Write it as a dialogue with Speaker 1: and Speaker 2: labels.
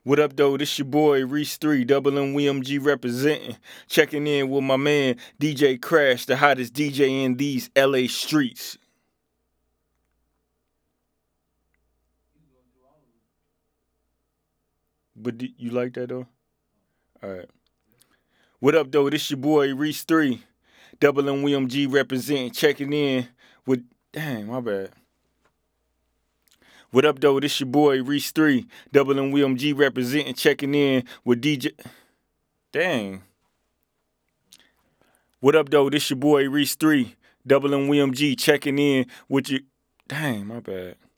Speaker 1: What up, though? This your boy, Reese 3, Double MWMG representing. Checking in with my man, DJ Crash, the hottest DJ in these LA streets. But you like that, though? All right. What up, though? This your boy, Reese 3, Double MWMG representing. Checking in with... Dang, my bad. What up, though? This your boy, Reese 3, Double MWMG representing. Checking in with DJ... Dang. What up, though? This your boy, Reese 3, Double MWMG, checking in with you. Dang, my bad.